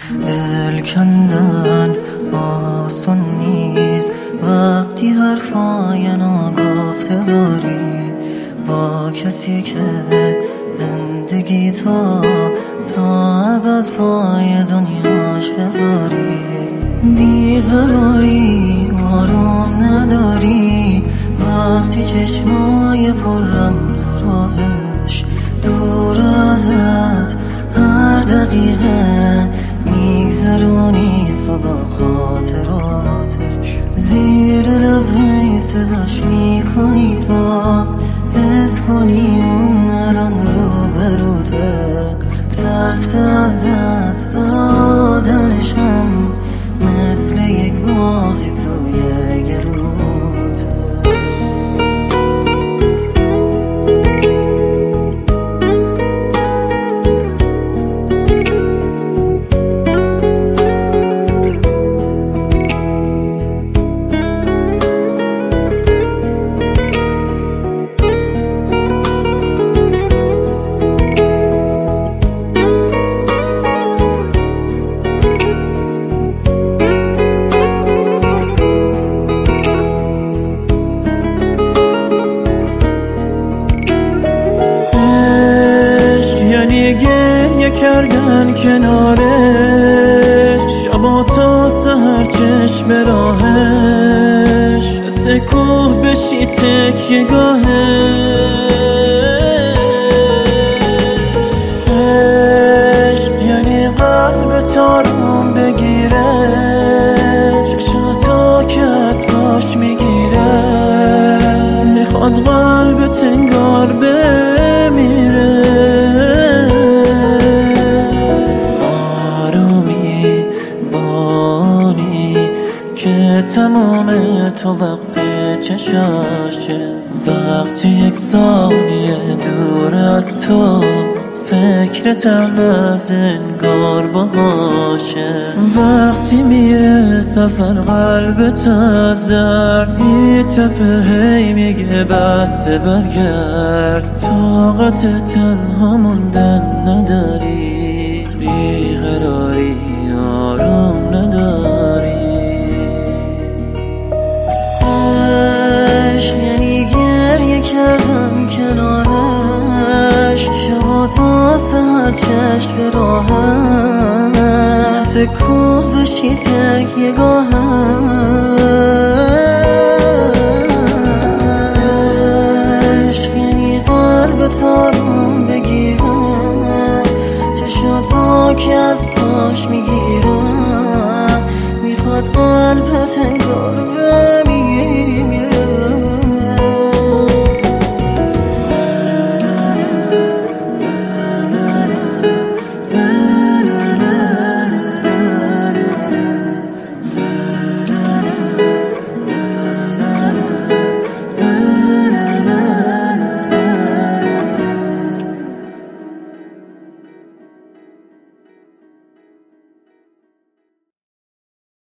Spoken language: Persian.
دل کندن آسون نیست وقتی حرفای ناگفته داری با کسی که زندگی تا ابد پای دنیاش بذاری. بیقراری آروم نداری وقتی چشمای پرم رازش دور ازت هر دقیقه میگذرونی تو با خاطراتش. زیر لب صداش میکنی تا حس کنی اون الان رو بروته. ترس از دست دادنشم مثل یک بازی توی گلوته. گریه کردن کنارش شبا تا سهر چشم راهش مثل کوه بشی تکیه گاهش. عشق یعنی قلب تارم بگیره چشاتو که از پاش میگیره میخواد قلب تنگار بمیره. که تمام تو وقت چشاشه وقتی یک ثانیه دور از تو فکرت از انگار باشه. وقتی میره سفر قلبت از درد میتپه هی میگه بس برگرد. طاقت تنها موندن نداری بیقراری آروم نداری. یعنی گریه کردن کنارش شبا تا سهر چشم به راهش مثل کوه بشید تکیه گاهش. یعنی قلب تارم بگیره چشاتا که از پاش میگیره میخواد قلبت انگار